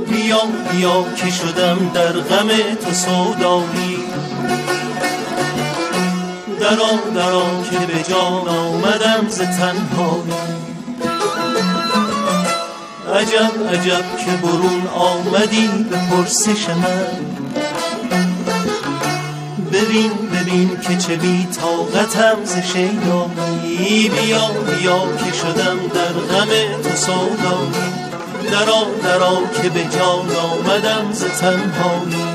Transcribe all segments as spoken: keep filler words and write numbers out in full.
بیا بیا که شدم در غم تو سودایی. درا درا که به جان آمدم ز تنهایی. عجب عجب که برون آمدی به پرسش من. ببین ببین که چه بی طاقتم ز شیدایی. بیا بیا که شدم در غم تو سودایی. درا درا که به جان آمدم ز تنهایی.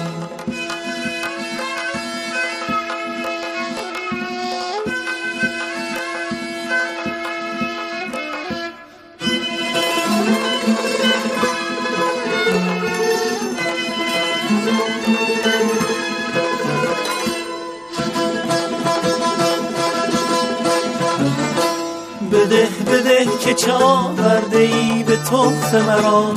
بده بده که چه آورده ای به تحفه مرا.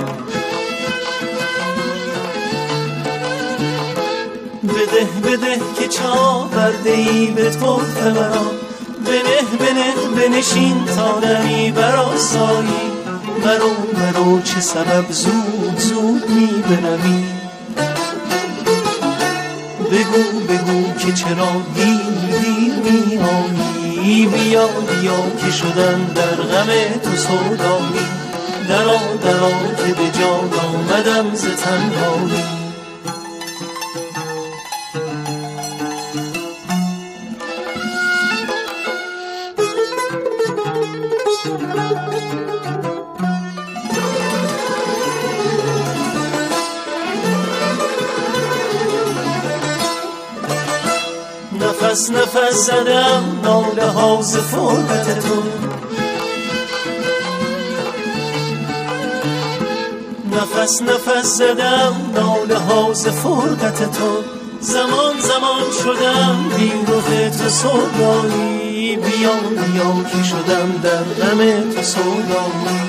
بده بده که چه آورده ای به تحفه مرا. بنه بنه بنشین تا نمی برآسایی. مرو مرو چه سبب زود زود می بروی. بگو بگو که چرا دیر دیر می آیی. بیا بیا که شدم در غم تو سودایی. درا درا که به جان آمدم ز تنهایی. نفس نفس زدم ناله ها ز فرقت تو. نفس نفس زدم ناله ها ز فرقت تو. زمان زمان شدم بی رخ تو سودایی. بیا بیا که شدم در غم تو سودایی.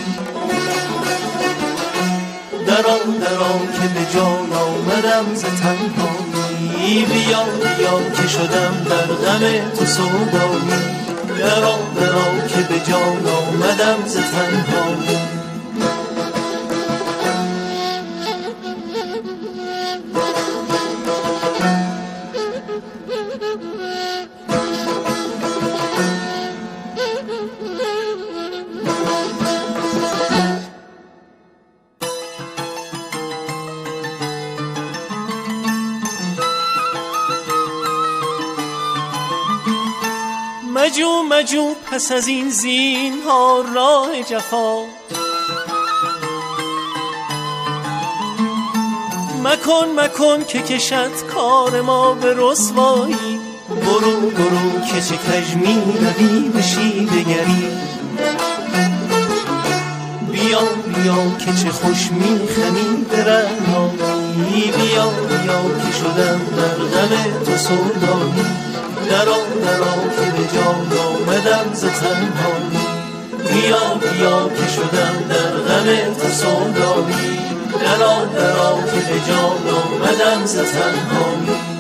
درا درا که به جان آمدم ز تنهایی. بیا بیا که شدم در غم تو سودایی. درا درا که به جان آمدم ز تنهایی. مجو مجو پس از این زینهار راه جفا. مکن مکن که کشد کار ما به رسوایی. برو برو که چه کژ می روی به شیوه گری. بیا بیا که چه خوش می خمی به رعنایی. بیا بیا که شدم در غم تو سودایی. درا درا که به جان آمدم ز تنهایی. بیا بیا که شدم در غم تو سودایی. درا درا که به جان آمدم ز تنهایی.